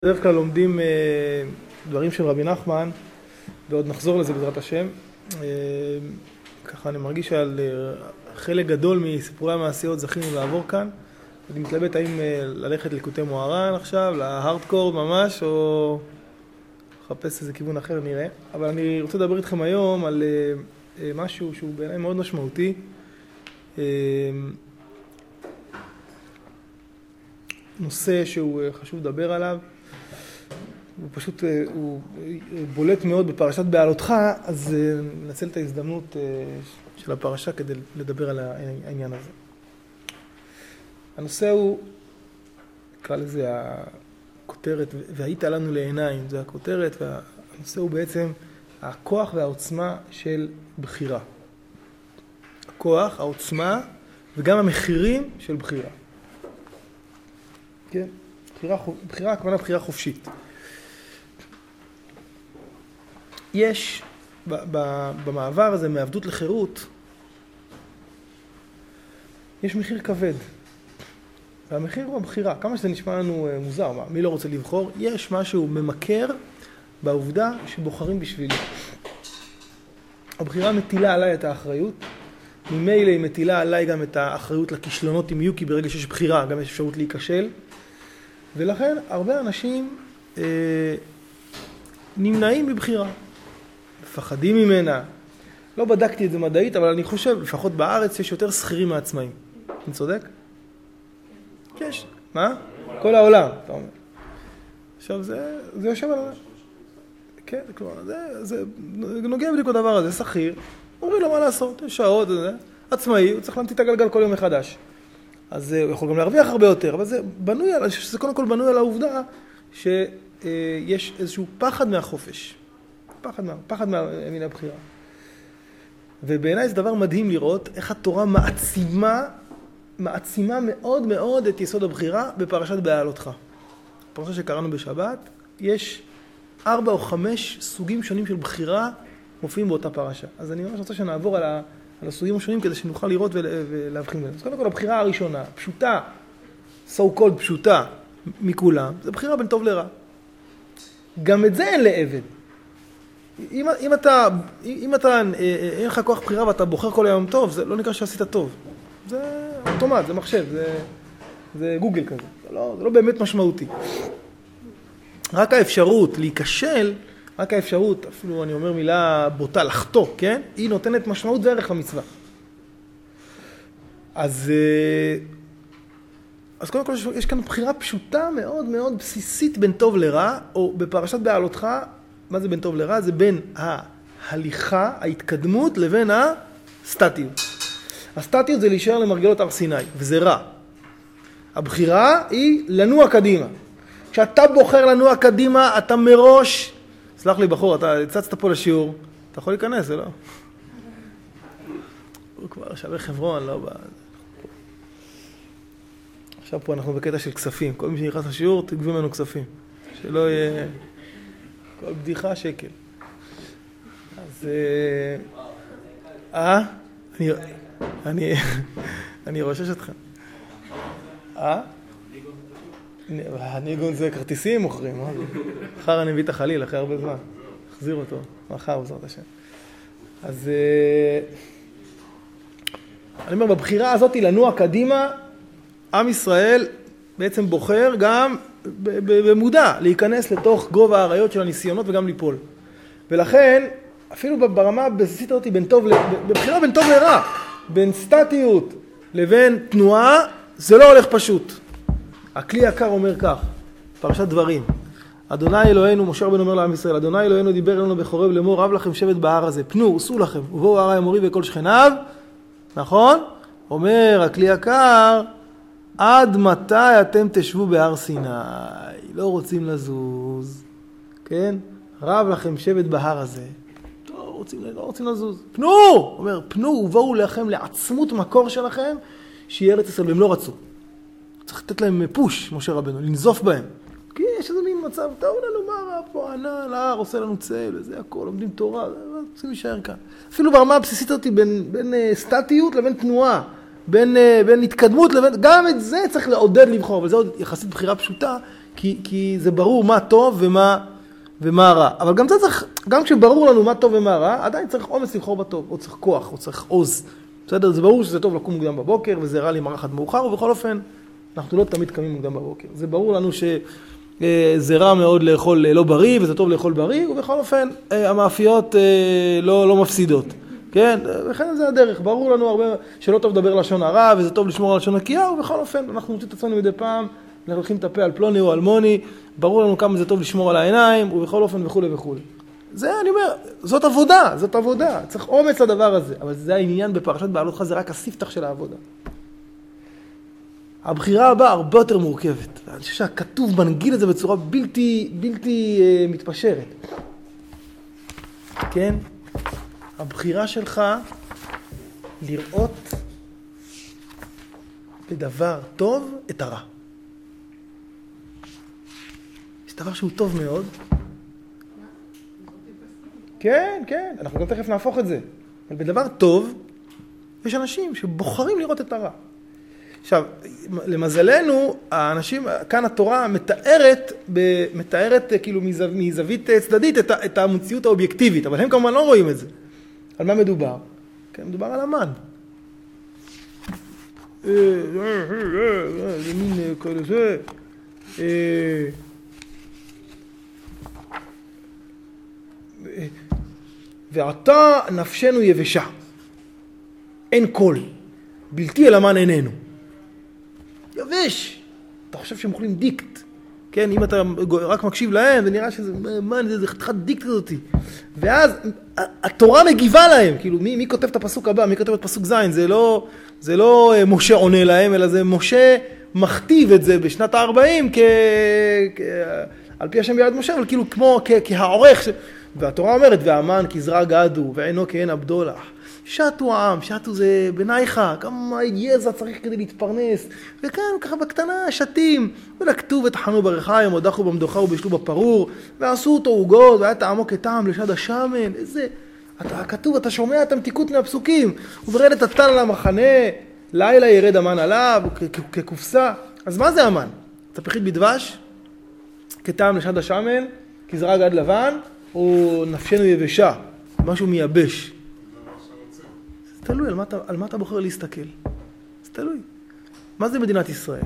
בדרך כלל לומדים דברים של רבי נחמן, ועוד נחזור לזה בעזרת השם. ככה אני מרגיש שעל חלק גדול מסיפורי המעשיות זכינו לעבור כאן. אני מתלבט האם ללכת לליקוטי מוהר"ן עכשיו, להארדקור ממש, או לחפש איזה כיוון אחר, נראה. אבל אני רוצה לדבר איתכם היום על משהו שהוא בעיניי מאוד משמעותי. נושא שהוא חשוב לדבר עליו. הוא פשוט, הוא בולט מאוד בפרשת בעלותך, אז ננצל את ההזדמנות של הפרשה כדי לדבר על העניין הזה. הנושא הוא, נקרא לזה הכותרת, והיית לנו לעיניים, זה הכותרת, והנושא הוא בעצם הכוח והעוצמה של בחירה. הכוח, העוצמה, וגם המחירים של בחירה. כן? בחירה, הכוונה בחירה חופשית. יש במעבר הזה מעבדות לחירות, יש מחיר כבד. והמחיר הוא הבחירה. כמה שזה נשמע לנו מוזר, מי לא רוצה לבחור? יש משהו ממכר בעובדה שבוחרים בשבילי. הבחירה מטילה עליי את האחריות. ממילא היא מטילה עליי גם את האחריות לכישלונות עם יוקי ברגע שיש בחירה, גם יש אפשרות להיכשל. ולכן הרבה אנשים נמנעים מבחירה. מפחדים ממנה. לא בדקתי את זה מדעית, אבל אני חושב, לפחות בארץ יש יותר שכירים מעצמאים. אני צודק? יש. מה? כל העולם, אתה אומר. עכשיו זה יושב על... כן, כלומר, זה נוגע בדיוק הדבר הזה, שכיר. אומרים לו מה לעשות, יש שעות, עצמאי, הוא צריך להמציא את הגלגל כל יום מחדש. אז הוא יכול גם להרוויח הרבה יותר, אבל זה בנוי על, זה קודם כל בנוי על העובדה שיש איזשהו פחד מהחופש. פחד מן הבחירה. ובעיניי זה דבר מדהים לראות איך התורה מעצימה מאוד מאוד את יסוד הבחירה בפרשת בעלותך. בפרשה שקראנו בשבת, יש 4 או 5 סוגים שונים של בחירה מופיעים באותה פרשה. אז אני ממש רוצה שנעבור על הסוגים השונים כדי שנוכל לראות ולהבחין בהם. אז קודם כל הבחירה הראשונה, פשוטה, so called פשוטה מכולם, זה בחירה בין טוב לרע. גם את זה אין לעבד. אם אתה אין לך כוח בחירה ואתה בוחר כל היום טוב, זה לא נקרא שעשית טוב. זה אוטומט, זה מחשב, זה גוגל כזה. זה לא באמת משמעותי. רק האפשרות להיכשל, רק האפשרות, אפילו אני אומר מילה בוטה, לחטוא, כן? היא נותנת משמעות וערך למצווה. אז קודם כל יש כאן בחירה פשוטה מאוד מאוד בסיסית בין טוב לרע, או בפרשת בעלותך, מה זה בין טוב לרע? זה בין ההליכה, ההתקדמות, לבין הסטטיות. הסטטיות זה להישאר למרגלות הר סיני, וזה רע. הבחירה היא לנוע קדימה. כשאתה בוחר לנוע קדימה, אתה מראש, סלח לי בחור, אתה הצצת פה לשיעור, אתה יכול להיכנס, זה לא? הוא כבר שווה חברון, לא בא... עכשיו פה אנחנו בקטע של כספים, כל מי שנכנס לשיעור, תגבו ממנו כספים. שלא יהיה... כל בדיחה שקל. אז... אני רושש אתכם. הניגון זה כרטיסים מוכרים. מחר אני מביא את החליל אחרי הרבה זמן. החזיר אותו. מחר בעזרת השם. אז... אני אומר, בבחירה הזאת לנוע קדימה, עם ישראל בעצם בוחר גם במודע להיכנס לתוך גובה האריות של הניסיונות וגם ליפול. ולכן, אפילו ברמה הבסיסית הזאת, בבחירה בין טוב לרע, בין סטטיות לבין תנועה, זה לא הולך פשוט. הכלי יקר אומר כך, פרשת דברים. אדוני אלוהינו, משה רבנו אומר לעם ישראל, אדוני אלוהינו דיבר אלינו בחורב לאמור, רב לכם שבט בהר הזה, פנו, עשו לכם, ובואו הר האמורי וכל שכניו, נכון? אומר הכלי יקר, עד מתי אתם תשבו בהר סיני? לא רוצים לזוז, כן? רב לכם שבט בהר הזה. לא רוצים לזוז. פנו! אומר, פנו ובואו לכם לעצמות מקור שלכם, שיהיה ארץ ישראל, והם לא רצו. צריך לתת להם פוש, משה רבנו, לנזוף בהם. כי יש איזה מין מצב, טוב לנו מה רב פה, ענה, להר, עושה לנו צל, וזה הכל, לומדים תורה, רוצים להישאר כאן. אפילו ברמה הבסיסית אותי בין סטטיות לבין תנועה. בין התקדמות לבין, גם את זה צריך לעודד לבחור, אבל זה עוד יחסית בחירה פשוטה, כי זה ברור מה טוב ומה רע. אבל גם כשברור לנו מה טוב ומה רע, עדיין צריך אומץ לבחור בטוב, או צריך כוח, או צריך עוז. בסדר? זה ברור שזה טוב לקום מוקדם בבוקר, וזה רע להימרחת מאוחר, ובכל אופן, אנחנו לא תמיד קמים מוקדם בבוקר. זה ברור לנו שזה רע מאוד לאכול לא בריא, וזה טוב לאכול בריא, ובכל אופן, המאפיות לא מפסידות. כן? וכן זה הדרך. ברור לנו הרבה שלא טוב לדבר לשון הרע, וזה טוב לשמור על לשון נקייה, ובכל אופן, אנחנו מוצאים את עצמנו מדי פעם, אנחנו הולכים לטפל על פלוני או אלמוני, ברור לנו כמה זה טוב לשמור על העיניים, ובכל אופן וכו' וכו'. זה, אני אומר, זאת עבודה. צריך אומץ לדבר הזה. אבל זה העניין בפרשת בעלותך, זה רק הספתח של העבודה. הבחירה הבאה הרבה יותר מורכבת. אני חושב שהכתוב מנגיל את זה בצורה בלתי מתפשרת. כן? הבחירה שלך לראות בדבר טוב את הרע. יש דבר שהוא טוב מאוד. כן, אנחנו גם תכף נהפוך את זה. אבל בדבר טוב, יש אנשים שבוחרים לראות את הרע. עכשיו, למזלנו, האנשים, כאן התורה מתארת כאילו מזווית צדדית את המציאות האובייקטיבית, אבל הם כמובן לא רואים את זה. על מה מדובר? כן, מדובר על המן. זה מין כאלה זה. ועתה נפשנו יבשה. אין קול. בלתי אל המן איננו. יבש. אתה חושב שהם אוכלים דיקט. כן, אם אתה רק מקשיב להם, זה נראה שזה, מה, זה חתיכת דיקט כזאתי. ואז התורה מגיבה להם. כאילו, מי כותב את הפסוק הבא? מי כותב את פסוק זין? זה לא משה עונה להם, אלא זה משה מכתיב את זה בשנת ה-40 על פי השם ביד משה, אבל כאילו כמו כהעורך. והתורה אומרת, והמן כזרע גדו, ועינו כהן אבדולח. שתו העם, שתו זה בנייך, כמה יזע צריך כדי להתפרנס. וכאן, ככה בקטנה, שתים. ולקטו וטחנו ברחיים, הודחו במדוחה ובישלו בפרור, ועשו אותו עוגות, והיה טעמו כטעם לשד השמן. איזה... כתוב, אתה שומע את המתיקות מהפסוקים. וברד את הטל על המחנה, לילה ירד המן עליו, כקופסה. אז מה זה המן? צפחית בדבש, כטעם לשד השמן, כזרע גד לבן, או נפשנו יבשה, משהו מייבש. זה תלוי, על מה אתה בוחר להסתכל. זה תלוי. מה זה מדינת ישראל?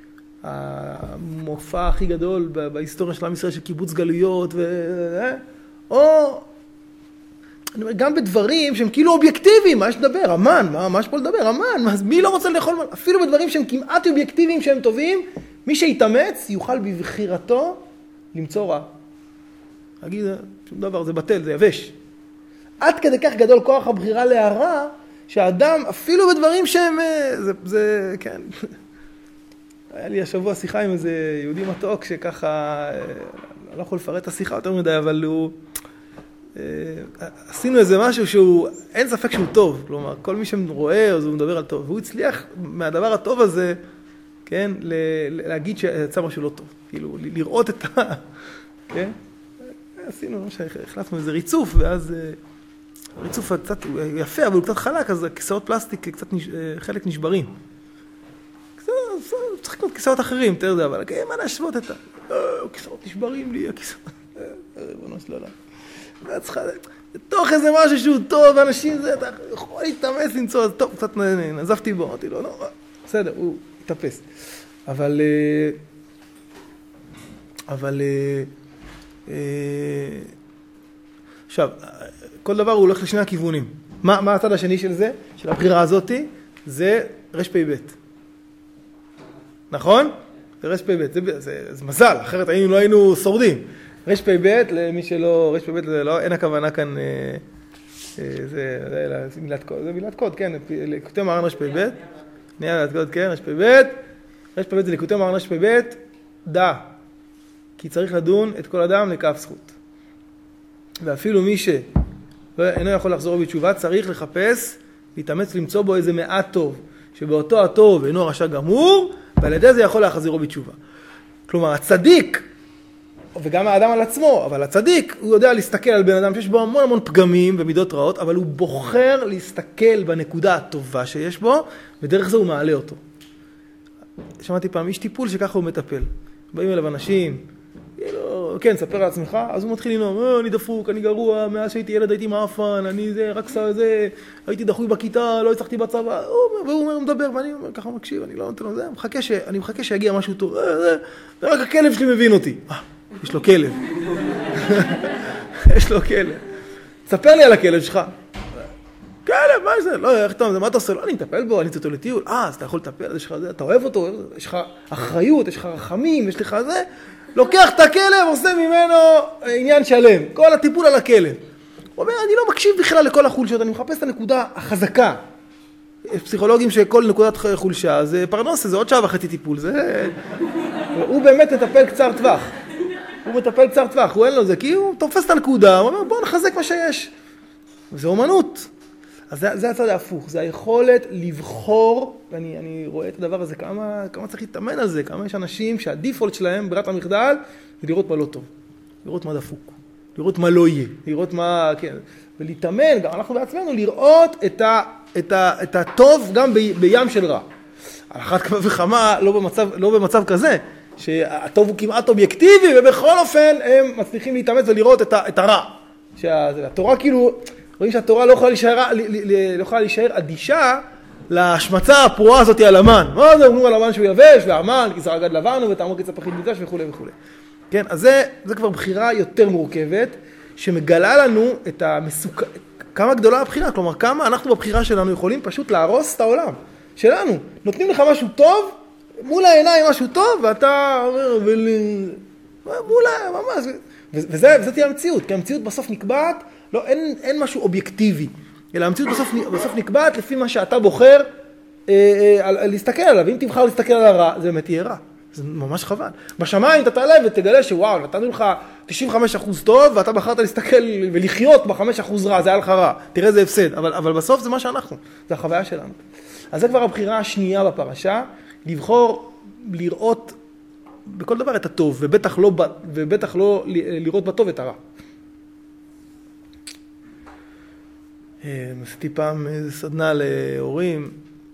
המופע הכי גדול בהיסטוריה של עם ישראל של קיבוץ גלויות, או גם בדברים שהם כאילו אובייקטיביים, מה יש לדבר? המן, מה יש פה לדבר? המן, מי לא רוצה לאכול? אפילו בדברים שהם כמעט אובייקטיביים שהם טובים, מי שיתאמץ יוכל בבחירתו למצוא רע. להגיד, שום דבר, זה בטל, זה יבש. עד כדי כך גדול כוח הבחירה להרע, שהאדם, אפילו בדברים שהם, זה, כן. היה לי השבוע שיחה עם איזה יהודי מתוק, שככה, אני לא יכול לפרט את השיחה יותר מדי, אבל הוא, עשינו איזה משהו שהוא, אין ספק שהוא טוב. כלומר, כל מי שרואה, אז הוא מדבר על טוב. והוא הצליח מהדבר הטוב הזה, כן, להגיד שיצא משהו לא טוב. כאילו, לראות את כן? עשינו, החלפנו איזה ריצוף, ואז ריצוף קצת יפה, אבל הוא קצת חלק, אז כיסאות פלסטיק קצת חלק נשברים. צריך לקנות כיסאות אחרים, תראה זה, אבל מה להשוות את הכיסאות נשברים לי, הכיסאות... בנו של עולם. תוך איזה משהו שהוא טוב, אנשים זה, אתה יכול להתאמץ למצוא, אז טוב, קצת נזפתי בו, אמרתי לו, לא, בסדר, הוא התאפס. אבל עכשיו, כל דבר הוא הולך לשני הכיוונים. מה הצד השני של זה? של הבחירה הזאת? זה רשפ"ב. נכון? זה רשפ"ב. זה מזל, אחרת לא היינו שורדים. רשפ"ב, למי שלא, רשפ"ב זה לא, אין הכוונה כאן, זה מילת קוד, זה מילת קוד, כן, לקוטי מרן רשפ"ב. מילת קוד, כן, רשפ"ב. רשפ"ב זה לקוטי מרן רשפ"ב, דע. כי צריך לדון את כל אדם לכף זכות. ואפילו מי שאינו יכול לחזור בתשובה, צריך לחפש, להתאמץ למצוא בו איזה מעט טוב, שבאותו הטוב אינו רשע גמור, ועל ידי זה יכול להחזירו בתשובה. כלומר, הצדיק, וגם האדם על עצמו, אבל הצדיק, הוא יודע להסתכל על בן אדם שיש בו המון המון פגמים ומידות רעות, אבל הוא בוחר להסתכל בנקודה הטובה שיש בו, ודרך זה הוא מעלה אותו. שמעתי פעם איש טיפול שככה הוא מטפל. באים אליו אנשים, כן, ספר על עצמך, אז הוא מתחיל לנאום, אני דפוק, אני גרוע, מאז שהייתי ילד הייתי מאפן, אני זה, רק זה, הייתי דחוי בכיתה, לא הצלחתי בצבא, והוא מדבר, ואני ככה מקשיב, אני לא נותן לו זה, אני מחכה שיגיע משהו טוב, רק הכלב שלי מבין אותי. יש לו כלב. יש לו כלב. ספר לי על הכלב שלך. כלב, מה זה? לא, איך אתה, מה אתה עושה? לא, אני מטפל בו, אני אצא אותו לטיול. אז אתה יכול לטפל, יש לך זה, אתה אוהב אותו, יש לך אחריות, יש לך רחמים, יש לך זה. לוקח את הכלב, עושה ממנו עניין שלם. כל הטיפול על הכלב. הוא אומר, אני לא מקשיב בכלל לכל החולשות, אני מחפש את הנקודה החזקה. יש פסיכולוגים שכל נקודת חולשה, זה פרנוסה, זה עוד שעה וחצי טיפול. הוא באמת מטפל קצר טווח. הוא מטפל קצר טווח, הוא אין לו זה, כי הוא תופס את הנקודה, הוא אומר, בוא נחזק מה שיש. זה אומנות. אז זה הצד ההפוך, זה היכולת לבחור, ואני רואה את הדבר הזה, כמה צריך להתאמן על זה, כמה יש אנשים שהדיפולט שלהם, ברירת המחדל, זה לראות מה לא טוב, לראות מה דפוק, לראות מה לא יהיה, לראות מה, כן, ולהתאמן, גם אנחנו בעצמנו, לראות את הטוב גם בים של רע. על אחת כמה וכמה, לא במצב כזה, שהטוב הוא כמעט אובייקטיבי, ובכל אופן הם מצליחים להתאמץ ולראות את הרע. שהתורה כאילו, רואים שהתורה לא יכולה להישאר אדישה להשמצה הפרועה הזאת על המן. מה זה? אומרים על המן שהוא יבש, והמן, כי זרע גד לבנו, ותעמוד קצה פחית מקדש וכו' וכו'. כן, אז זה כבר בחירה יותר מורכבת, שמגלה לנו את כמה גדולה הבחירה, כלומר כמה אנחנו בבחירה שלנו יכולים פשוט להרוס את העולם שלנו. נותנים לך משהו טוב, מול העיניים משהו טוב, ואתה אומר, מול ממש, וזה תהיה המציאות, כי המציאות בסוף נקבעת, לא, אין משהו אובייקטיבי, אלא המציאות בסוף נקבעת לפי מה שאתה בוחר להסתכל עליו, ואם תבחר להסתכל על הרע, זה באמת יהיה רע, זה ממש חבל. בשמיים אתה תעלה ותגלה שוואו, נתנו לך 95% טוב, ואתה בחרת להסתכל ולחיות ב5% רע, זה היה לך רע, תראה זה הפסד, אבל בסוף זה מה שאנחנו, זה החוויה שלנו. אז זה כבר הבחירה השנייה בפרשה, לבחור לראות בכל דבר את הטוב, ובטח לא לראות בטוב את הרע. עשיתי פעם איזו סדנה להורים,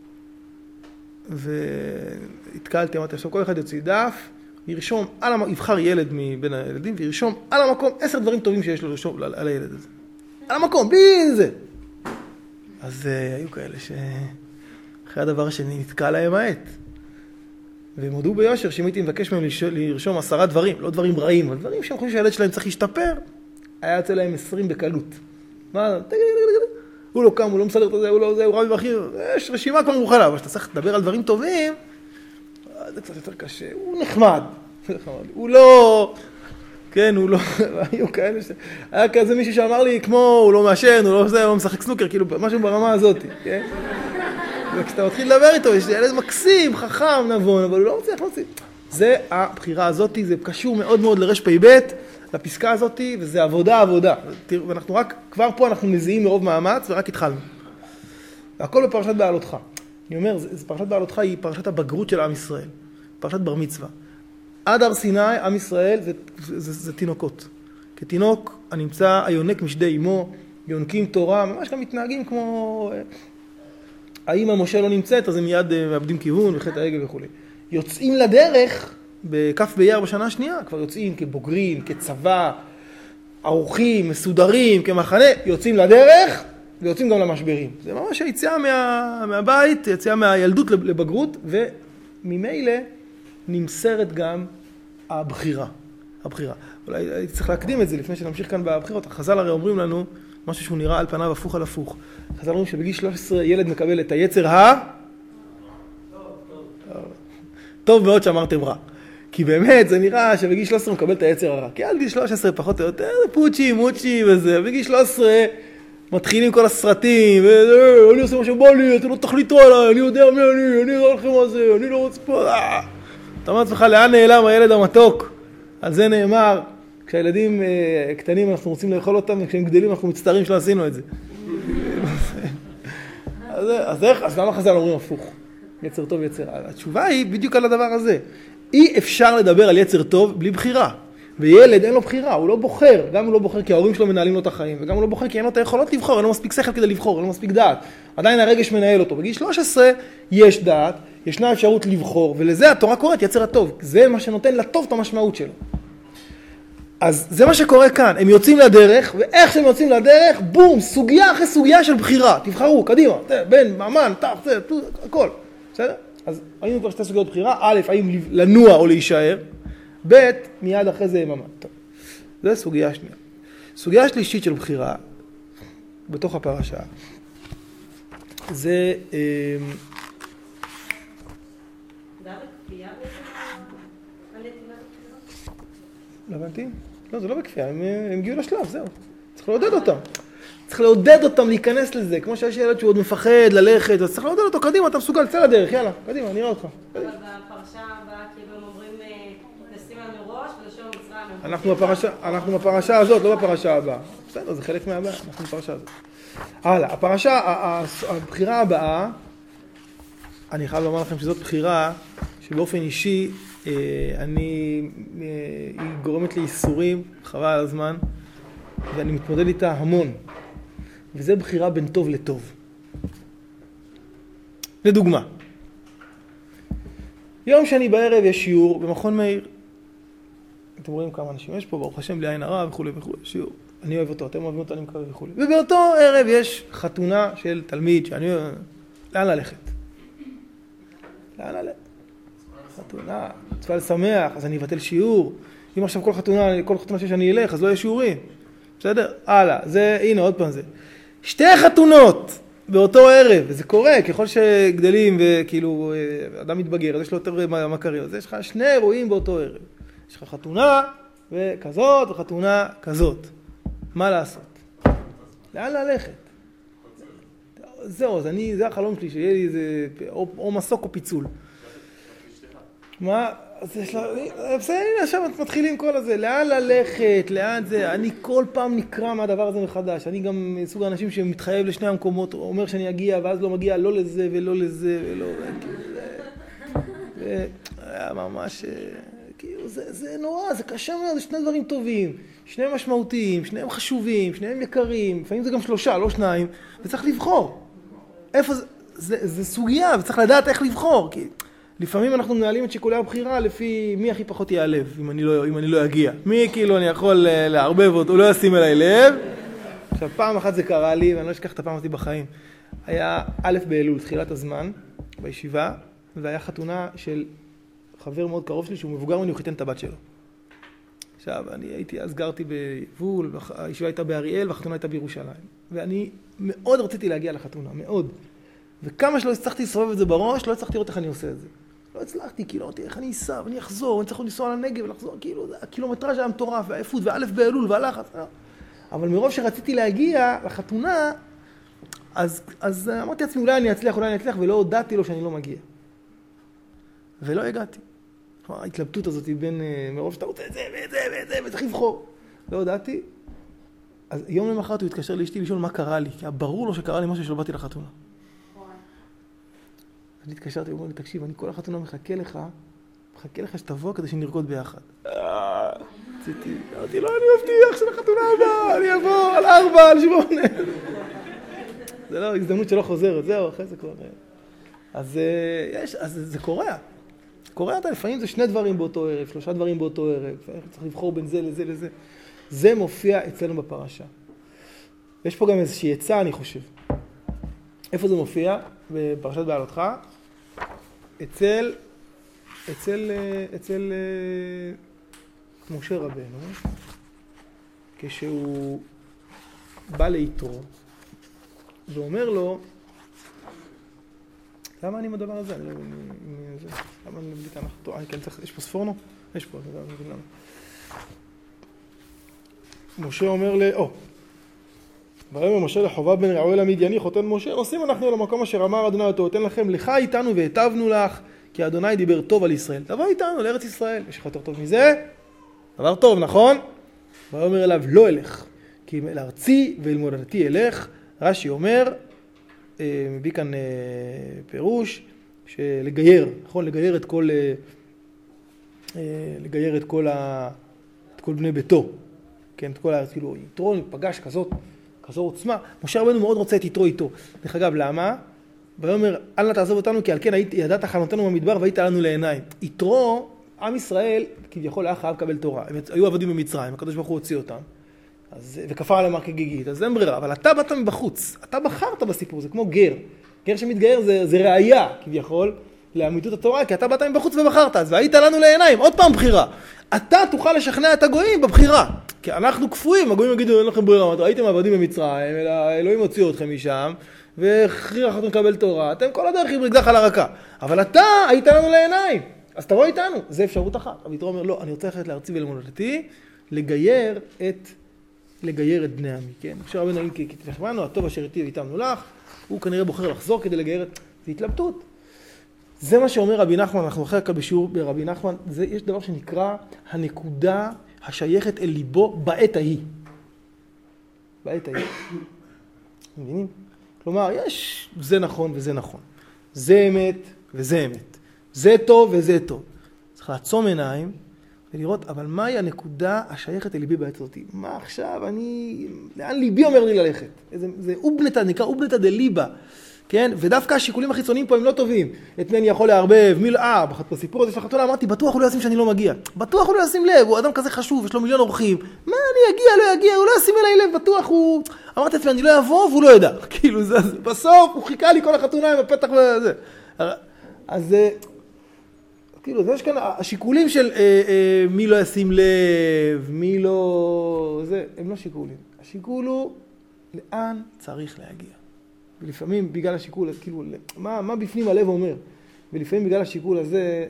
והתקלתי, אמרתי, עכשיו כל אחד יוציא דף, יבחר ילד מבין הילדים, וירשום על המקום 10 דברים טובים שיש לו לרשום על הילד הזה. על המקום, בלי זה. אז היו כאלה שאחרי הדבר השני נתקע להם העט. והם הודו ביושר שאם הייתי מבקש מהם לרשום 10 דברים, לא דברים רעים, אבל דברים שהם חושבים שהילד שלהם צריך להשתפר, היה יוצא להם 20 בקלות. מה? הוא לא קם, הוא לא מסדר את זה, הוא לא זה, הוא רבי בכיר, יש רשימה כבר מוכנה, אבל שאתה צריך לדבר על דברים טובים, זה קצת יותר קשה, הוא נחמד, הוא לא, כן, הוא לא, היו כאלה היה כזה מישהו שאמר לי, כמו, הוא לא מעשן, הוא לא זה, הוא משחק סנוקר, כאילו, משהו ברמה הזאת, כן? וכשאתה מתחיל לדבר איתו, יש ילד מקסים, חכם, נבון, אבל הוא לא מצליח, זה הבחירה הזאת, זה קשור מאוד מאוד לרש פי בית, לפסקה הזאת, וזה עבודה. ואנחנו רק, כבר פה אנחנו מזיעים מרוב מאמץ, ורק התחלנו. והכל בפרשת בעלותך. אני אומר, פרשת בעלותך היא פרשת הבגרות של עם ישראל. פרשת בר מצווה. עד הר סיני, עם ישראל, זה תינוקות. כתינוק, הנמצא היונק משדי אמו, יונקים תורה, ממש גם מתנהגים כמו... האמא משה לא נמצאת, אז הם מיד מאבדים כיוון, וחטא העגל וכו'. יוצאים לדרך... בכף באייר בשנה השנייה, כבר יוצאים כבוגרים, כצבא, ערוכים, מסודרים, כמחנה, יוצאים לדרך ויוצאים גם למשברים. זה ממש היציאה מהבית, יציאה מהילדות לבגרות, וממילא נמסרת גם הבחירה. אולי הייתי צריך להקדים את זה לפני שנמשיך כאן בבחירות. החז"ל הרי אומרים לנו משהו שהוא נראה על פניו הפוך על הפוך. החז"ל אומרים שבגיל 13 ילד מקבל את היצר טוב מאוד שאמרתם רע. כי באמת זה נראה שבגיל 13 הוא מקבל את היצר הרע. כי על גיל 13 פחות או יותר, זה פוצ'י, מוצ'י וזה. בגיל 13 מתחילים כל הסרטים, אני עושה מה שבא לי, אתם לא תחליטו עליי, אני יודע מי אני אראה לכם מה זה, אני לא רוצה פה. אתה אומר לך, לאן נעלם הילד המתוק? על זה נאמר, כשהילדים קטנים אנחנו רוצים לאכול אותם, וכשהם גדלים אנחנו מצטערים שלא עשינו את זה. אז למה חז"ל אומרים הפוך? יצר טוב, יצר רע. התשובה היא בדיוק על הדבר הזה. אי אפשר לדבר על יצר טוב בלי בחירה. וילד אין לו בחירה, הוא לא בוחר. גם הוא לא בוחר כי ההורים שלו מנהלים לו את החיים, וגם הוא לא בוחר כי אין לו את היכולות לבחור, אין לו מספיק שכל כדי לבחור, אין לו מספיק דעת. עדיין הרגש מנהל אותו. בגיל 13 יש דעת, ישנה אפשרות לבחור, ולזה התורה קוראת יצר הטוב. זה מה שנותן לטוב את המשמעות שלו. אז זה מה שקורה כאן, הם יוצאים לדרך, ואיך שהם יוצאים לדרך, בום, סוגיה אחרי סוגיה של בחירה, תבחרו, קדימה, בן, מאמן, תח, הכל, בסדר? אז היינו כבר שתי סוגיות בחירה, א', האם לנוע או להישאר, ב', מיד אחרי זה מאמן. טוב, זו סוגיה שנייה. סוגיה שלישית של בחירה, בתוך הפרשה, זה... לא הבנתי? לא, זה לא בכפייה, הם הגיעו לשלב, זהו. צריך לעודד אותם. צריך לעודד אותם להיכנס לזה, כמו שיש ילד שהוא עוד מפחד ללכת, אז צריך לעודד אותו, קדימה, אתה מסוגל, צא לדרך, יאללה, קדימה, נראה אותך. אבל בפרשה הבאה, כאילו הם אומרים, נשים לנו ראש ולשום מצרים. אנחנו בפרשה הזאת, לא בפרשה הבאה. בסדר, זה חלק מהבאה, אנחנו בפרשה הזאת. הלאה, הבחירה הבאה, אני חייב לומר לכם שזאת בחירה שבאופן אישי, היא גורמת לי איסורים, חבל על הזמן, ואני מתמודד איתה המון. וזה בחירה בין טוב לטוב. לדוגמה, יום שני בערב יש שיעור במכון מאיר. אתם רואים כמה אנשים יש פה, ברוך השם, בלי עין הרע וכו' וכו', שיעור. אני אוהב אותו, אתם אוהבים אותו, אני מקווה וכו'. ובאותו ערב יש חתונה של תלמיד שאני אוהב, לאן ללכת? לאן ללכת? חתונה, צפה לשמח, אז אני אבטל שיעור. אם עכשיו כל חתונה שיש אני אלך, אז לא יהיה שיעורים. בסדר? הלאה, זה, הנה עוד פעם זה. שתי חתונות באותו ערב, וזה קורה, ככל שגדלים וכאילו אדם מתבגר, אז יש לו יותר מכריות, אז יש לך שני אירועים באותו ערב. יש לך חתונה וכזאת וחתונה כזאת. מה לעשות? לאן ללכת? זהו, אז זה החלום שלי, שיהיה לי איזה, או מסוק או פיצול. מה? בסדר, עכשיו מתחילים כל הזה, לאן ללכת, לאן זה, אני כל פעם נקרא מהדבר הזה מחדש, אני גם סוג האנשים שמתחייב לשני המקומות, אומר שאני אגיע ואז לא מגיע לא לזה ולא לזה ולא, זה היה ממש, כאילו זה נורא, זה קשה מאוד, זה שני דברים טובים, שניהם משמעותיים, שניהם חשובים, שניהם יקרים, לפעמים זה גם שלושה, לא שניים, וצריך לבחור. איפה זה סוגיה, וצריך לדעת איך לבחור, כי לפעמים אנחנו מנהלים את שיקולי הבחירה לפי מי הכי פחות יעלב, אם אני לא אגיע. מי כאילו אני יכול לערבב אותו, הוא לא ישים אליי לב. עכשיו, פעם אחת זה קרה לי, ואני לא אשכח את הפעם אותי בחיים. היה א' באלול, תחילת הזמן, בישיבה, והיה חתונה של חבר מאוד קרוב שלי, שהוא מבוגר ממני, הוא חיתן את הבת שלו. עכשיו, אז גרתי ביבול, הישיבה הייתה באריאל, והחתונה הייתה בירושלים. ואני מאוד רציתי להגיע לחתונה, מאוד. וכמה שלא הצלחתי לסובב את זה בראש, לא הצלחתי לראות איך אני עושה את זה. לא הצלחתי, כאילו, אמרתי, איך אני אסע, ואני אחזור, ואני צריך לנסוע לנגב ולחזור, כאילו, הקילומטראז' היה מטורף, והעייפות, ואלף באלול, והלחץ. אבל מרוב שרציתי להגיע לחתונה, אז אמרתי לעצמי, אולי אני אצליח, ולא הודעתי לו שאני לא מגיע. ולא הגעתי. ההתלבטות הזאת היא בין, מרוב שאתה רוצה את זה, ואת זה, ואת זה, וצריך לבחור. לא הודעתי. אז יום למחרת הוא התקשר לאשתי לשאול מה קרה לי, כי ברור לו שקרה לי משהו שלא באתי לחתונה. אני התקשרתי, הוא אומר לי, תקשיב, אני כל החתונה מחכה לך שתבוא כדי שנרקוד ביחד. אמרתי, לא, אני מבטיח שלחתונה הבאה, אני אבוא על 4, על 8. זה לא הזדמנות שלא חוזרת, זהו, אחרי זה כבר. אז זה קורה. קורה אתה, לפעמים זה 2 דברים באותו ערב, 3 דברים באותו ערב, צריך לבחור בין זה לזה לזה. זה מופיע אצלנו בפרשה. יש פה גם איזושהי עצה, אני חושב. איפה זה מופיע? בפרשת בעלותך, אצל משה רבנו, כשהוא בא ליתרו, ואומר לו, למה אני עם הדבר הזה? למה אני מבליט הנחתו? יש פה ספורנו? יש פה, אני מבין למה. משה אומר ויאמר משה לחובב בן רעואל המדייני חותן משה, נוסעים אנחנו אל המקום אשר אמר אדוני אותו, אתן לכם לך איתנו והטבנו לך, כי אדוני דיבר טוב על ישראל. תבוא איתנו לארץ ישראל. יש לך יותר טוב מזה? דבר טוב, נכון? ויאמר אליו, לא אלך, כי אל ארצי ואל מולדתי אלך. רש"י אומר, מביא כאן פירוש, שלגייר, נכון? לגייר את כל בני ביתו. כן, את כל כאילו, יתרו פגש כזו עוצמה. משה רבנו מאוד רוצה את יתרו איתו. דרך אגב, למה? ויאמר אל נא תעזוב אותנו כי על כן ידעת חנותנו במדבר והיית לנו לעיניים. יתרו, עם ישראל כביכול היה חייב לקבל תורה. הם היו עבדים במצרים, הקדוש ברוך הוא הוציא אותם. וכפר עליהם הר כגיגית, אז אין ברירה. אבל אתה באת מבחוץ, אתה בחרת בסיפור, זה כמו גר. גר שמתגייר זה ראייה כביכול לאמיתות התורה, כי אתה באת מבחוץ ובחרת, אז והיית לנו לעיניים, עוד פעם בחירה. אתה תוכל לשכנע את הגויים בבחירה. כי אנחנו כפויים, הגויים יגידו אין לכם ברירה, ראיתם עבדים במצרים, אלא אלוהים הוציא אתכם משם, והכריח אתכם לקבל תורה, אתם כל הדרך עם רגלך על הרקה. אבל אתה היית לנו לעיניים, אז תבוא איתנו, זה אפשרות אחת. אבל יתרו אומר, לא, אני רוצה ללכת לארצי ולמולדתי, לגייר את בני עמי, כן? אפשר רבנו להגיד, כי תחמנו, הטוב אשר איתי והתאמנו לך, הוא כנראה בוחר לחזור כדי לגייר את התלבטות. זה מה שאומר רבי נחמן, אנחנו אחרי כך בשיעור ברבי נחמן, יש דבר שנקרא הנקודה השייכת אל ליבו בעת ההיא. בעת ההיא. מבינים? כלומר, יש זה נכון וזה נכון. זה אמת וזה אמת. זה טוב וזה טוב. צריך לעצום עיניים ולראות, אבל מהי הנקודה השייכת אל ליבי בעת הזאת? מה עכשיו לאן ליבי אומר לי ללכת? זה אובנתא, נקרא אובנתא דליבה. כן? ודווקא השיקולים החיצוניים פה הם לא טובים. את מי אני יכול לערבב, בסיפור הזה של החתונה אמרתי, בטוח הוא לא ישים שאני לא מגיע. בטוח הוא לא ישים לב, הוא אדם כזה חשוב, יש לו מיליון אורחים. מה אני אגיע, לא יגיע, הוא לא ישים אליי לב, בטוח הוא... אמרתי לעצמי, אני לא אבוא והוא לא ידע. כאילו, בסוף הוא חיכה לי כל החתונה עם הפתח וזה. אז כאילו, יש כאן השיקולים של מי לא ישים לב, מי לא... הם לא שיקולים. השיקול הוא לאן צריך להגיע. ולפעמים בגלל השיקול, אז כאילו, מה בפנים הלב אומר? ולפעמים בגלל השיקול הזה,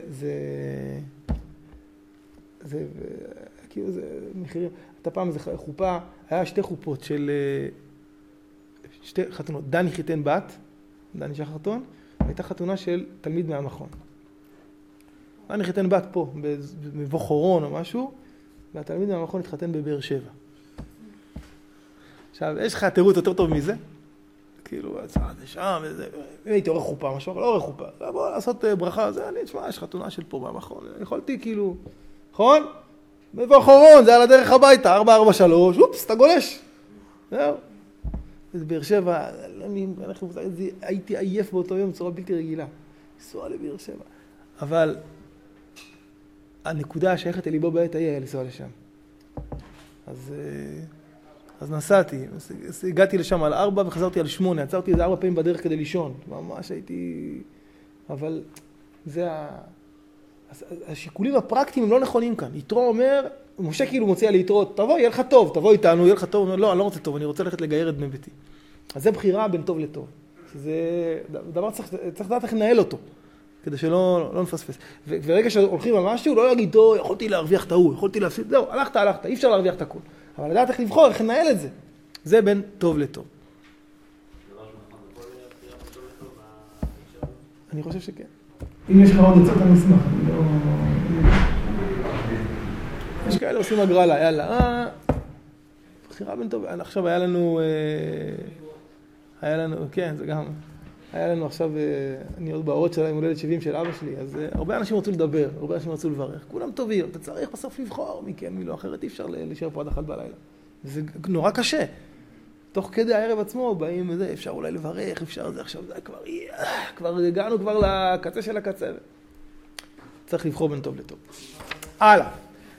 כאילו, זה מחירים. הייתה פעם איזו חופה, היה שתי חופות של, שתי חתונות. דני חיתן בת, דני שחרטון, והייתה חתונה של תלמיד מהמכון. דני חיתן בת פה, מבוא חורון או משהו, והתלמיד מהמכון התחתן בבאר שבע. עכשיו, יש לך תירוץ יותר טוב מזה? כאילו, הצעד שם, אם הייתי עורך חופה, משהו, לא עורך חופה, בוא לעשות ברכה, זה, אני תשמע, יש חתונה של פה במכון, יכולתי כאילו, נכון? מבוא חורון, זה על הדרך הביתה, 443, אופס, אתה גולש. זהו. זה באר שבע, הייתי עייף באותו יום בצורה בלתי רגילה. לנסוע לבאר שבע. אבל הנקודה השייכת אל ליבו בעת היה לנסוע לשם. אז נסעתי, הגעתי לשם על 4 וחזרתי על 8, עצרתי איזה 4 פעמים בדרך כדי לישון. ממש הייתי... אבל זה השיקולים הפרקטיים הם לא נכונים כאן. יתרו אומר, משה כאילו מוציע ליתרו, תבוא, יהיה לך טוב, תבוא איתנו, יהיה לך טוב. הוא אומר, לא, אני לא רוצה טוב, אני רוצה ללכת לגייר את בני ביתי. אז זה בחירה בין טוב לטוב. זה דבר צריך לדעת איך לנהל אותו, כדי שלא נפספס. ורגע שהולכים על משהו, לא להגיד, יכולתי להרוויח את ההוא, יכולתי להפסיד, זהו, הלכת, אי אפשר להרוויח את הכל. אבל לדעת איך לבחור, איך לנהל את זה. זה בין טוב לטוב. אני חושב שכן. אם יש לך עוד עצות, אני אשמח. יש כאלה עושים הגרלה, יאללה. בחירה בין טוב. עכשיו היה לנו, כן, זה גם, היה לנו עכשיו, אני עוד באורות שלה עם הולדת 70 של אבא שלי, אז הרבה אנשים רצו לדבר, הרבה אנשים רצו לברך. כולם טובים, אתה צריך בסוף לבחור מי כן, מי לא, אחרת אי אפשר להישאר פה עד 1 בלילה. וזה נורא קשה. תוך כדי הערב עצמו באים וזה, אפשר אולי לברך, אפשר זה, עכשיו זה כבר הגענו כבר לקצה של הקצה. צריך לבחור בין טוב לטוב. הלאה.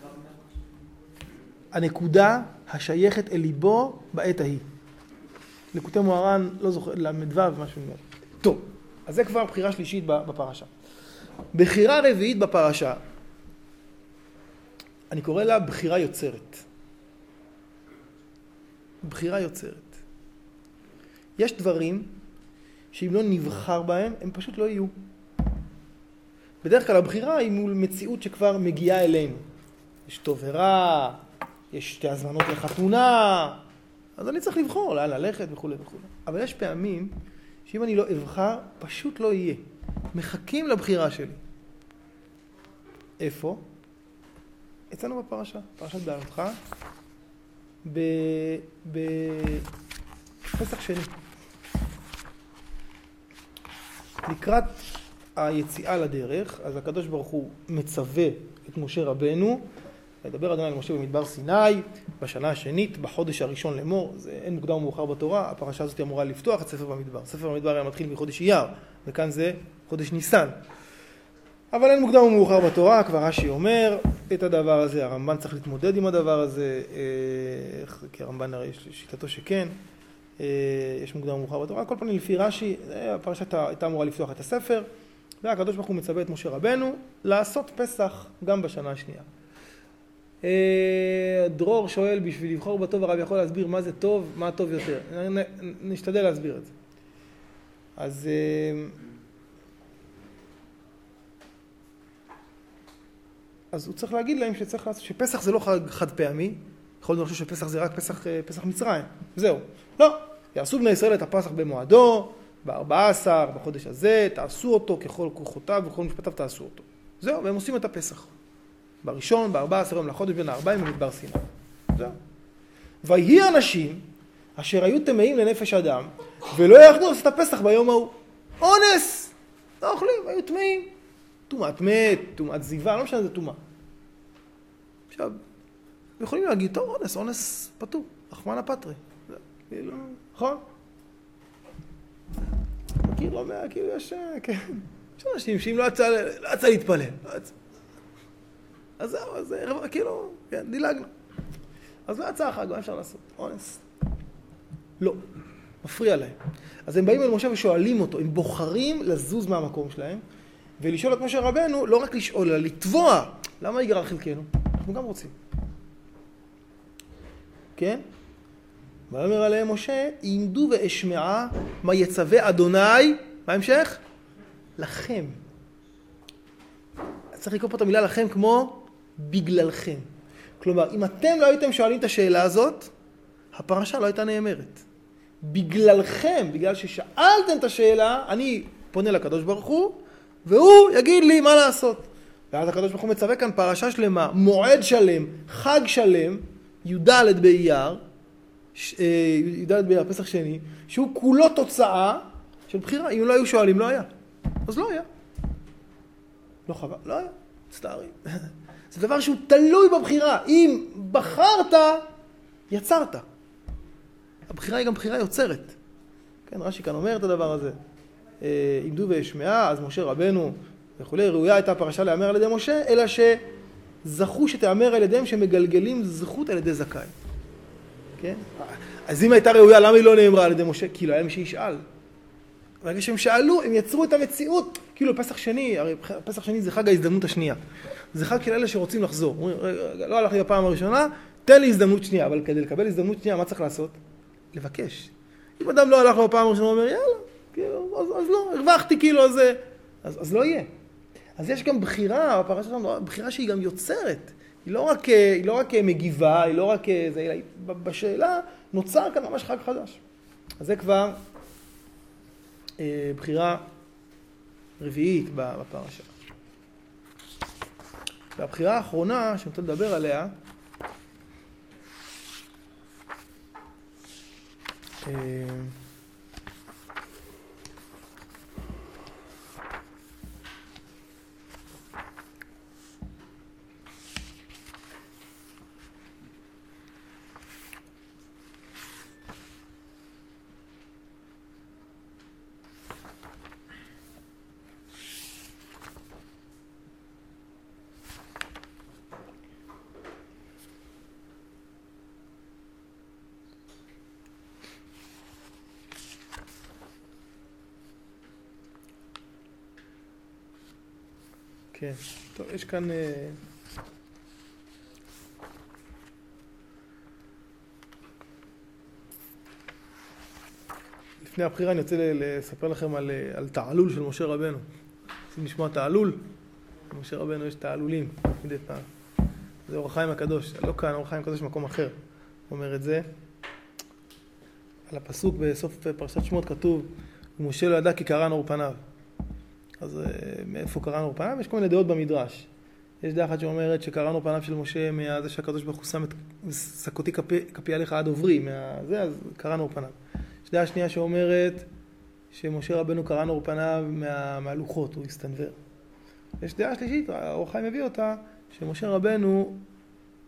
הנקודה השייכת אל ליבו בעת ההיא. לקוטי מוהר"ן, לא זוכר, למדווה ומשהו נמד. טוב, אז זה כבר בחירה שלישית בפרשה. בחירה רביעית בפרשה, אני קורא לה בחירה יוצרת. בחירה יוצרת. יש דברים שאם לא נבחר בהם, הם פשוט לא יהיו. בדרך כלל הבחירה היא מול מציאות שכבר מגיעה אלינו. יש טוב ורע, יש 2 הזמנות לחתונה, אז אני צריך לבחור, לאן ללכת וכו' וכו'. אבל יש פעמים שאם אני לא אבחר, פשוט לא יהיה. מחכים לבחירה שלי. איפה? אצלנו בפרשה, פרשת בעלותך, בפסח שני. לקראת היציאה לדרך, אז הקדוש ברוך הוא מצווה את משה רבנו לדבר אדוני אל משה במדבר סיני, בשנה השנית, בחודש הראשון לאמור, זה אין מוקדם ומאוחר בתורה, הפרשה הזאת אמורה לפתוח את ספר במדבר. ספר במדבר היה מתחיל מחודש אייר, וכאן זה חודש ניסן. אבל אין מוקדם ומאוחר בתורה, כבר רש"י אומר את הדבר הזה, הרמב"ן צריך להתמודד עם הדבר הזה, כי הרמב"ן הרי יש שיטתו שכן, יש מוקדם ומאוחר בתורה, כל פעמים לפי רש"י, הפרשה הייתה אמורה לפתוח את הספר, והקדוש ברוך הוא מצווה את משה רבנו לעשות פסח גם בשנה השנייה. דרור שואל, בשביל לבחור בטוב הרב יכול להסביר מה זה טוב, מה טוב יותר. נשתדל להסביר את זה. אז הוא צריך להגיד להם שפסח זה לא חד פעמי, יכול להיות לחשוב שפסח זה רק פסח מצרים, זהו. לא, יעשו בני ישראל את הפסח במועדו, ב-14, בחודש הזה, תעשו אותו ככל כוחותיו וכל משפטיו תעשו אותו. זהו, והם עושים את הפסח. בראשון, ב-14 יום לחודש בין ה-40 במדבר סיני. זהו. ויהי אנשים אשר היו טמאים לנפש אדם, ולא יכלו לעשות את הפסח ביום ההוא. אונס! לא אוכלים, היו טמאים. טומאת מת, טומאת זיווה, לא משנה, זה טומאה. עכשיו, יכולים להגיד, טוב, אונס פטור, רחמנא פטרי. כאילו, נכון? מכיר לא מה, כאילו יש, כן. יש אנשים שאם לא יצא להתפלל, לא יצא. אז זהו, אז כאילו, כן, דילגנו. אז לא יצא החג, מה אפשר לעשות? אונס. לא, מפריע להם. אז הם באים אל משה ושואלים אותו, הם בוחרים לזוז מהמקום שלהם, ולשאול את משה רבנו, לא רק לשאול, אלא לתבוע. למה יגרע חלקנו? אנחנו גם רוצים. כן? ואומר עליהם משה, עמדו ואשמעה מה יצווה אדוני, מה המשך? לכם. צריך לקרוא פה את המילה לכם כמו בגללכם. כלומר, אם אתם לא הייתם שואלים את השאלה הזאת, הפרשה לא הייתה נאמרת. בגללכם, בגלל ששאלתם את השאלה, אני פונה לקדוש ברוך הוא, והוא יגיד לי מה לעשות. ואז הקדוש ברוך הוא מצווה כאן פרשה שלמה, מועד שלם, חג שלם, י"ד באייר, י"ד באייר, פסח שני, שהוא כולו תוצאה של בחירה. אם לא היו שואלים, לא היה. אז לא היה. לא חבל, לא היה. מצטערים. זה דבר שהוא תלוי בבחירה. אם בחרת, יצרת. הבחירה היא גם בחירה יוצרת. כן, רש"י כאן אומר את הדבר הזה. עמדו ואשמעה, אז משה רבנו וכולי, ראויה הייתה הפרשה להיאמר על ידי משה, אלא שזכו שתיאמר על ידיהם שמגלגלים זכות על ידי זכאי. כן? אז אם הייתה ראויה, למה היא לא נאמרה על ידי משה? כי לא היה מי שישאל. ברגע שהם שאלו, הם יצרו את המציאות. כאילו פסח שני, הרי פסח שני זה חג ההזדמנות השנייה. זה חג של אלה שרוצים לחזור. לא הלך לי בפעם הראשונה, תן לי הזדמנות שנייה. אבל כדי לקבל הזדמנות שנייה, מה צריך לעשות? לבקש. אם אדם לא הלך לו בפעם הראשונה, הוא אומר, יאללה, כאילו, אז לא, הרווחתי כאילו, אז לא יהיה. אז יש גם בחירה, הפרשה שלנו, בחירה שהיא גם יוצרת. היא לא רק מגיבה, היא לא רק זה, אלא בשאלה נוצר כאן ממש חג חדש. אז זה כבר בחירה רביעית בפרשה. והבחירה האחרונה שאני רוצה לדבר עליה, כן, טוב, יש כאן לפני הבחירה אני רוצה לספר לכם על תעלול של משה רבנו. רוצים לשמוע תעלול? למשה רבנו יש תעלולים מדי פעם. זה אור החיים הקדוש, לא כאן, אור החיים הקדוש במקום אחר. הוא אומר את זה. על הפסוק בסוף פרשת שמות כתוב, ומשה לא ידע כי קרן אור פניו. אז מאיפה קרן אור פניו? יש כל מיני דעות במדרש. יש דעה אחת שאומרת שקרן אור פניו של משה מהזה שהקדוש ברוך הוא שם את שקותי כפי עליך עד עוברי, מהזה, אז קרן אור פניו. יש דעה שנייה שאומרת שמשה רבנו קרן אור פניו מהלוחות, הוא הסתנוור. יש דעה שלישית, אור החיים מביא אותה, שמשה רבנו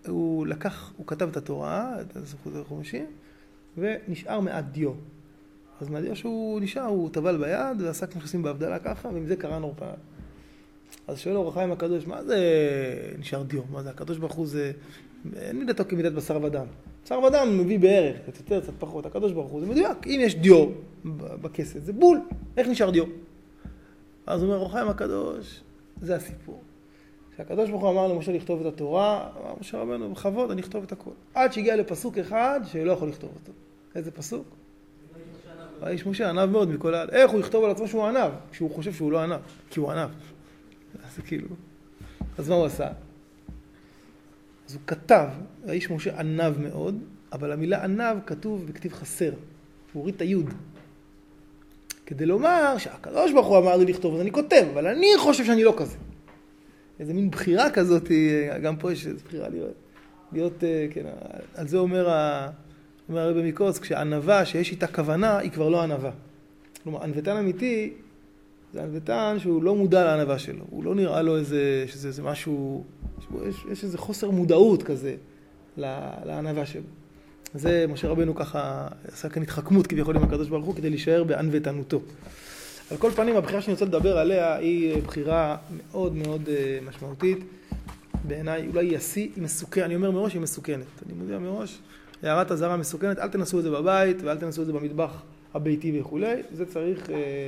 הוא כתב את התורה, את הספרות החומשים, ונשאר מעט דיו. אז מהדיו שהוא נשאר, הוא טבל ביד, ועשה כמו שעושים בהבדלה ככה, ועם זה קרא נור פעם. אז שואל אור החיים הקדוש, מה זה נשאר דיו? מה זה? הקדוש ברוך הוא זה... אין מידתו כמידת בשר ודם. בשר ודם מביא בערך, קצת יותר, קצת פחות. הקדוש ברוך הוא זה מדויק. אם יש דיו בכסת, זה בול. איך נשאר דיו? אז אומר אור החיים הקדוש, זה הסיפור. כשהקדוש ברוך הוא אמר למשה לכתוב את התורה, אמר משה רבנו, בכבוד, אני אכתוב את הכל. עד שהגיע לפסוק אחד שלא יכול לכתוב אותו. איזה פסוק? האיש משה ענב מאוד מכל העד. איך הוא יכתוב על עצמו שהוא ענב? כשהוא חושב שהוא לא ענב, כי הוא ענב. אז כאילו... אז מה הוא עשה? אז הוא כתב, האיש משה ענב מאוד, אבל המילה ענב כתוב בכתיב חסר. הוא הוריד את היוד. כדי לומר שהקדוש ברוך הוא אמר לי לכתוב, אז אני כותב, אבל אני חושב שאני לא כזה. איזה מין בחירה כזאת, גם פה יש איזו בחירה להיות, כן, על זה אומר הרבי מקוץ, כשענבה שיש איתה כוונה, היא כבר לא ענבה. כלומר, ענוותן אמיתי, זה ענוותן שהוא לא מודע לענבה שלו. הוא לא נראה לו שזה משהו, יש איזה חוסר מודעות כזה לענבה שלו. זה משה רבנו ככה עשה כאן התחכמות כביכול עם הקדוש ברוך הוא כדי להישאר בענוותנותו. על כל פנים, הבחירה שאני רוצה לדבר עליה היא בחירה מאוד מאוד משמעותית. בעיניי, אולי היא השיא, היא מסוכנת. אני אומר מראש, היא מסוכנת. אני מודיע מראש, הערת אזהרה מסוכנת. אל תנסו את זה בבית, ואל תנסו את זה במטבח הביתי וכו'. זה צריך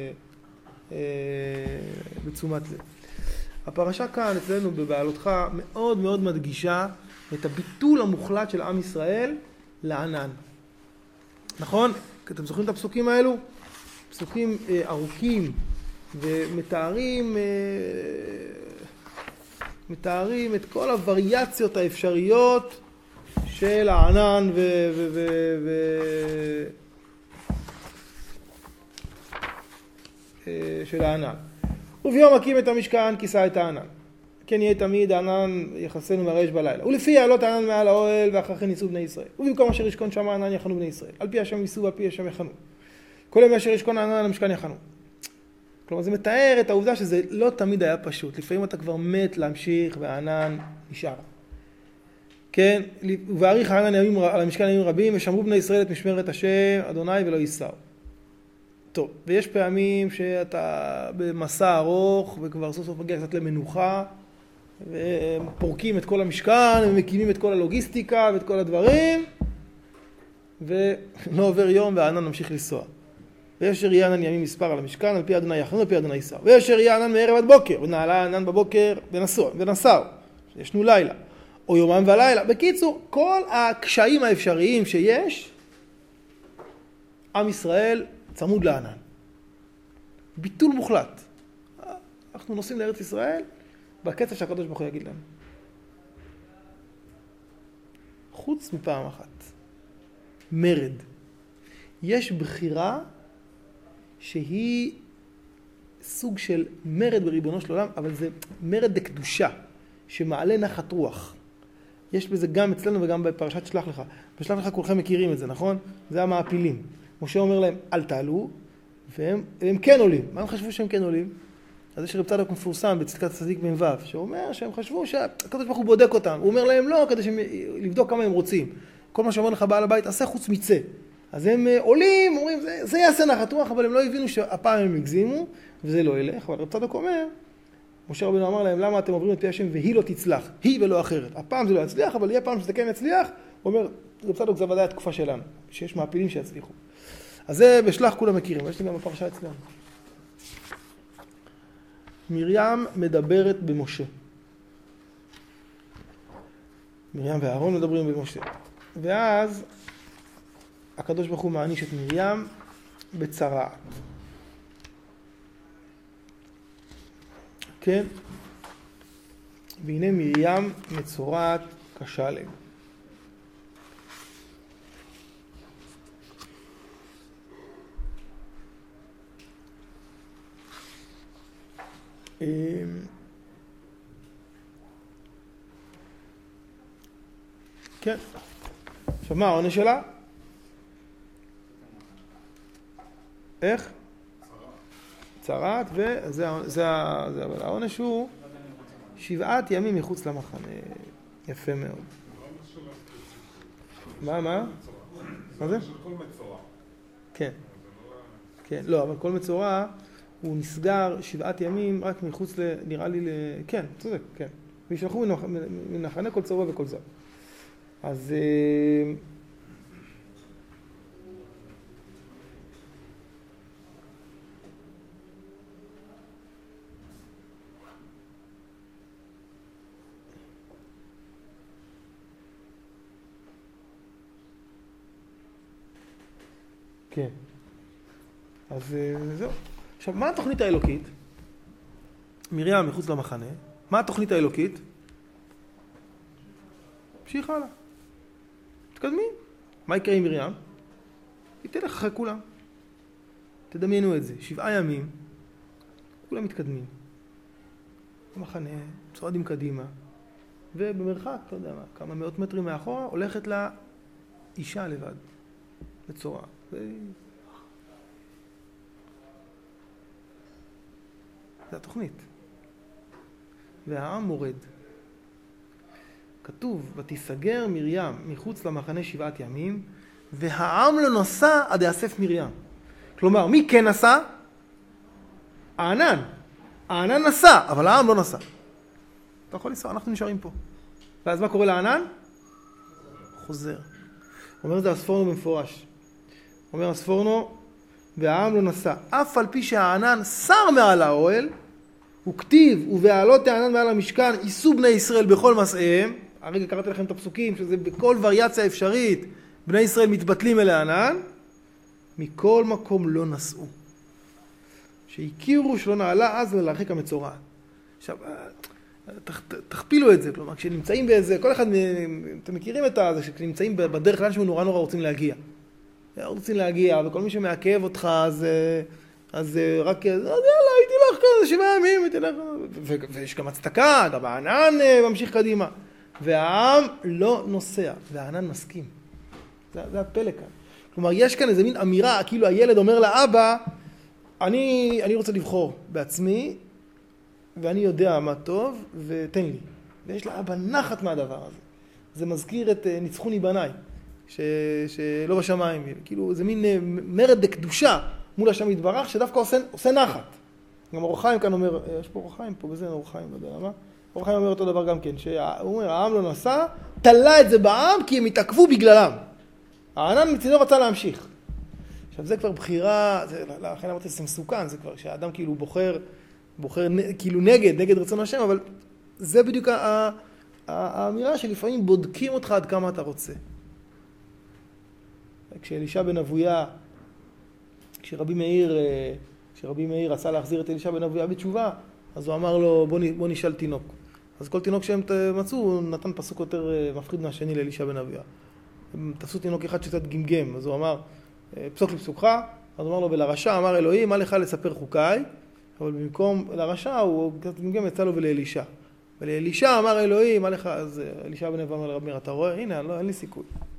בתשומת לב. הפרשה כאן, אצלנו בבעלותך, מאוד מאוד מדגישה את הביטול המוחלט של עם ישראל לענן. נכון? אתם זוכרים את הפסוקים האלו? פסוקים ארוכים ומתארים את כל הווריאציות האפשריות של הענן של הענן. וביום הקים את המשכן כיסה את הענן. כן יהיה תמיד הענן יחסנו מהרעש בלילה. ולפי יעלות הענן מעל האוהל ואחרי כן ייסעו בני ישראל. ובמקום אשר ישכון שם הענן יחנו בני ישראל. על פי השם ייסעו ועל פי השם יחנו. כל יום אשר ישכון הענן על המשכן יחנו. כלומר זה מתאר את העובדה שזה לא תמיד היה פשוט. לפעמים אתה כבר מת להמשיך והענן נשאר. כן, ובאריך הענן ימים על המשכן ימים רבים ושמרו בני ישראל את משמרת השם אדוני ולא ייסעו. טוב, ויש פעמים שאתה במסע ארוך וכבר סוף סוף מגיע קצת למנוחה ופורקים את כל המשכן ומקימים את כל הלוגיסטיקה ואת כל הדברים ולא עובר יום והענן ממשיך לנסוע. וישר יהיה ענן ימים מספר על המשכן על פי אדוני יחנו על פי אדוני ייסעו. וישר יהיה ענן מערב עד בוקר ונעלה הענן בבוקר ונסעו. ישנו לילה או יומם ולילה. בקיצור, כל הקשיים האפשריים שיש, עם ישראל צמוד לענן. ביטול מוחלט. אנחנו נוסעים לארץ ישראל בקצב שהקדוש ברוך הוא יגיד לנו. חוץ מפעם אחת. מרד. יש בחירה שהיא סוג של מרד בריבונו של עולם, אבל זה מרד דקדושה, שמעלה נחת רוח. יש בזה גם אצלנו וגם בפרשת שלח לך. בשלח לך כולכם מכירים את זה, נכון? זה המעפילים. משה אומר להם, אל תעלו, והם כן עולים. מה הם חשבו שהם כן עולים? אז יש רב צדוק מפורסם בצדקת הצדיק בן ו' שאומר שהם חשבו שהקדוש ברוך הוא בודק אותם. הוא אומר להם לא, כדי לבדוק כמה הם רוצים. כל מה שאומר לך בעל הבית, עשה חוץ מצא. אז הם עולים, אומרים, זה יעשה נחת רוח, אבל הם לא הבינו שהפעם הם הגזימו, וזה לא ילך. אבל רב צדוק אומר, משה רבנו אמר להם, למה אתם עוברים את פי השם והיא לא תצלח? היא ולא אחרת. הפעם זה לא יצליח, אבל יהיה פעם שזה כן יצליח. הוא אומר, רב צדוק זה ודאי התקופה שלנו, שיש מעפילים שיצליחו. אז זה בשלח כולם מכירים, יש לי גם בפרשה אצלנו. מרים מדברת במשה. מרים ואהרון מדברים במשה. ואז הקדוש ברוך הוא מעניש את מרים בצרעת. כן? והנה מרים מצורעת כשלג. כן. עכשיו מה העונש שלה? איך? צרעת, וזה אבל העונש הוא 7 ימים מחוץ למחנה. יפה מאוד. מה? מה זה? כל מצורע. כן. כן, לא, אבל כל מצורע הוא נסגר 7 ימים רק מחוץ נראה לי כן, צודק, כן. וישלחו מן החנה כל צורע וכל זר. אז כן. אז זהו. עכשיו, מה התוכנית האלוקית? מרים מחוץ למחנה. מה התוכנית האלוקית? המשיך הלאה. תקדמי. מה יקרה עם מרים? היא תלך אחרי כולם. תדמיינו את זה. 7 ימים, כולם מתקדמים. במחנה, צועדים קדימה. ובמרחק, לא יודע מה, כמה מאות מטרים מאחורה, הולכת לה אישה לבד. בצורה. זה התוכנית. והעם מורד. כתוב, ותיסגר מרים מחוץ למחנה 7 ימים, והעם לא נסע עד יאסף מרים. כלומר, מי כן נסע? הענן. הענן נסע, אבל העם לא נסע. אתה יכול לנסוע, אנחנו נשארים פה. ואז מה קורה לענן? חוזר. אומר זה הספורנו במפורש. אומר הספורנו, והעם לא נסע. אף על פי שהענן שר מעל האוהל, הוא כתיב, ובעלות הענן מעל המשכן, ייסעו בני ישראל בכל מסעיהם. הרגע קראתי לכם את הפסוקים, שזה בכל וריאציה אפשרית, בני ישראל מתבטלים אל הענן, מכל מקום לא נסעו. שהכירו שלא נעלה אז להרחיק המצורע. עכשיו, תכפילו את זה, כלומר, כשנמצאים באיזה, כל אחד, אתם מכירים את זה, כשנמצאים בדרך לאן שנורא רוצים להגיע. רוצים להגיע, וכל מי שמעכב אותך, אז רק, אז יאללה, הייתי לך כאן 7 ימים, הייתי לך, ויש גם הצדקה, גם הענן ממשיך קדימה. והעם לא נוסע, והענן מסכים. זה הפלא כאן. כלומר, יש כאן איזה מין אמירה, כאילו הילד אומר לאבא, אני רוצה לבחור בעצמי, ואני יודע מה טוב, ותן לי. ויש לאבא נחת מהדבר הזה. זה מזכיר את ניצחוני בניי, שלא בשמיים. כאילו, זה מין מרד דקדושה מול השם יתברך, שדווקא עושה נחת. גם אור החיים כאן אומר, יש פה אור החיים פה, בזה אור החיים, לא יודע למה. אור החיים אומר אותו דבר גם כן, שהוא אומר, העם לא נסע, תלה את זה בעם, כי הם התעכבו בגללם. הענן מצידו רצה להמשיך. עכשיו זה כבר בחירה, לכן אמרתי שזה מסוכן, זה כבר שהאדם כאילו בוחר כאילו נגד רצון השם, אבל זה בדיוק האמירה שלפעמים בודקים אותך עד כמה אתה רוצה. כשאלישע בן אבויה, כשרבי מאיר רצה להחזיר את אלישע בן אבויה בתשובה, אז הוא אמר לו בוא נשאל תינוק. אז כל תינוק שהם מצאו, הוא נתן פסוק יותר מפחיד מהשני לאלישע בן אבויה. הם תפסו תינוק אחד שקצת גמגם, אז הוא אמר, פסוק לפסוקך, אז הוא אמר לו, ולרשע אמר אלוהים, מה לך לספר חוקיי? אבל במקום לרשע, הוא קצת גמגם יצא לו ולאלישע. ולאלישע אמר אלוהים, מה לך? אז אלישע בן אבויה אמר לרב מאיר, אתה רואה? הנה, אין לי סיכוי.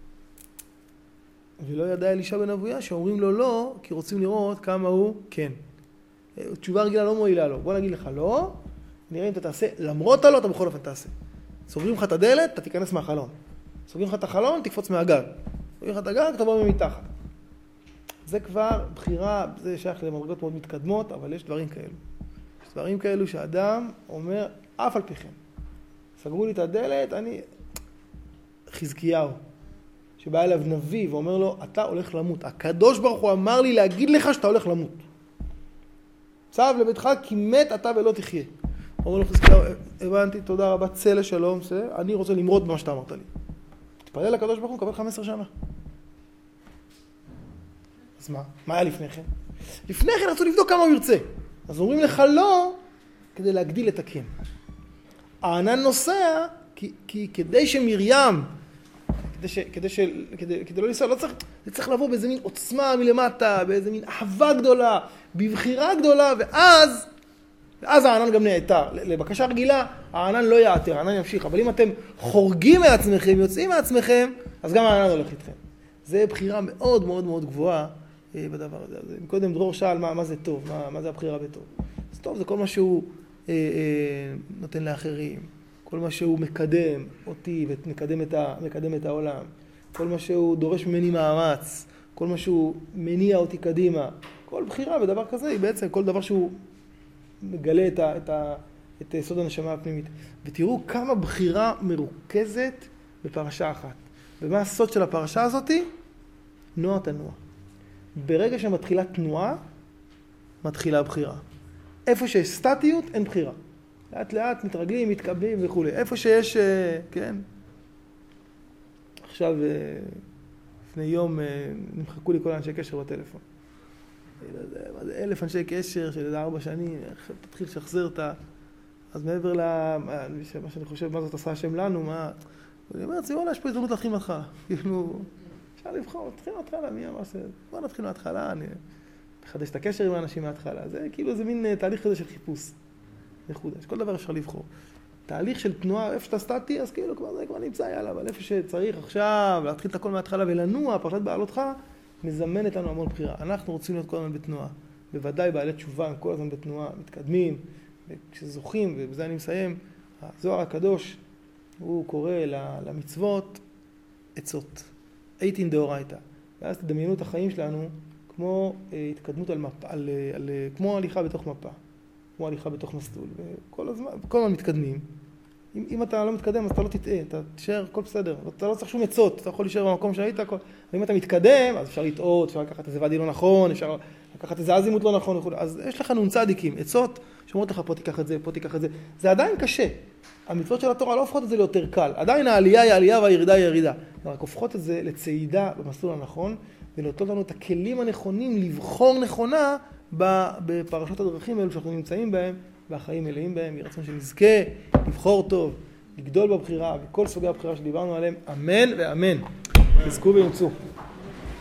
ולא ידע אלישע בן אבויה שאומרים לו לא, כי רוצים לראות כמה הוא כן. תשובה רגילה לא מועילה לו. בוא נגיד לך לא, נראה אם אתה תעשה, למרות הלא, אתה בכל אופן תעשה. סוגרים לך את הדלת, אתה תיכנס מהחלון. סוגרים לך את החלון, תקפוץ מהגג. סוגרים לך את הגג, תבוא ממתחת. זה כבר בחירה, זה שייך למדרגות מאוד מתקדמות, אבל יש דברים כאלו. יש דברים כאלו שאדם אומר, אף על פי כן. סגרו לי את הדלת, חזקיהו, שבא אליו נביא ואומר לו, אתה הולך למות. הקדוש ברוך הוא אמר לי להגיד לך שאתה הולך למות. צו לביתך כי מת אתה ולא תחיה. אומר לו חזקיהו, הבנתי, תודה רבה, צא לשלום, אני רוצה למרוד במה שאתה אמרת לי. תתפלל לקדוש ברוך הוא, קבל 15 שנה. אז מה היה לפני כן? לפני כן רצו לבדוק כמה הוא ירצה. אז אומרים לך לא, כדי להגדיל את הכן. הענן נוסע, כי כדי שמרים, כדי לא לנסוע, זה צריך לבוא באיזה מין עוצמה מלמטה, באיזה מין אהבה גדולה, בבחירה גדולה, ואז הענן גם נעתר. לבקשה רגילה, הענן לא יעתר, הענן ימשיך. אבל אם אתם חורגים מעצמכם, יוצאים מעצמכם, אז גם הענן הולך איתכם. זה בחירה מאוד מאוד מאוד גבוהה בדבר הזה. קודם דרור שאל מה זה טוב, מה זה הבחירה בטוב. אז טוב זה כל מה שהוא נותן לאחרים, כל מה שהוא מקדם אותי ומקדם את העולם. כל מה שהוא דורש ממני מאמץ, כל מה שהוא מניע אותי קדימה, כל בחירה בדבר כזה היא בעצם כל דבר שהוא מגלה את יסוד הנשמה הפנימית. ותראו כמה בחירה מרוכזת בפרשה אחת. ומה הסוד של הפרשה הזאת? נוע תנוע. ברגע שמתחילה תנועה, מתחילה הבחירה. איפה שיש סטטיות, אין בחירה. לאט לאט מתרגלים, מתקבלים וכו'. איפה שיש, כן. עכשיו, לפני יום נמחקו לי כל אנשי קשר בטלפון. מה זה 1,000 אנשי קשר של 4 שנים, איך תתחיל לשחזר את ה... אז מעבר מה שאני חושב, מה זאת עשה השם לנו, מה... ואני אומר, ציונה, יש פה הזדמנות להתחיל מההתחלה. כאילו, אפשר לבחור, תתחיל מההתחלה, מי אמר ש... בוא נתחיל מההתחלה, אני מחדש את הקשר עם האנשים מההתחלה. זה כאילו איזה מין תהליך כזה של חיפוש. מחודש, כל דבר אפשר לבחור. תהליך של תנועה, איפה שאתה סטטי, אז כאילו כבר זה כבר נמצא, יאללה, אבל איפה שצריך עכשיו להתחיל את הכל מההתחלה ולנוע, פרשת בעלותך, מזמנת לנו המון בחירה. אנחנו רוצים להיות כל הזמן בתנועה. בוודאי בעלי תשובה הם כל הזמן בתנועה, מתקדמים, וכשזוכים, ובזה אני מסיים, הזוהר הקדוש, הוא קורא למצוות עצות. 18 דאורייתא. ואז תדמיינו את החיים שלנו כמו התקדמות כמו הליכה בתוך מפה. כמו הליכה בתוך מסלול. וכל הזמן מתקדמים. אם אתה לא מתקדם, אז אתה לא תטעה. אתה תשאר, הכל בסדר. אתה לא צריך שום עצות. אתה יכול להישאר במקום שהיית. ואם אתה מתקדם, אז אפשר לטעות, אפשר לקחת איזה ועדי לא נכון, אפשר לקחת איזה עזימות לא נכון. אז יש לך נון צדיקים, עצות, שאומרות לך פה תיקח את זה, פה תיקח את זה. זה עדיין קשה. המצוות של התורה לא הופכות את זה ליותר קל. עדיין העלייה היא העלייה והירידה היא ירידה. רק הופכות את זה לצעידה במסלול הנכון, ונותנות לנו את הכלים הנכונים לבחור נכונה בפרשות הדרכים האלו שאנחנו נמצאים בהם, והחיים מלאים בהם. ירצון שנזכה לבחור טוב, לגדול בבחירה, וכל סוגי הבחירה שדיברנו עליהם. אמן ואמן. תזכו וימצאו.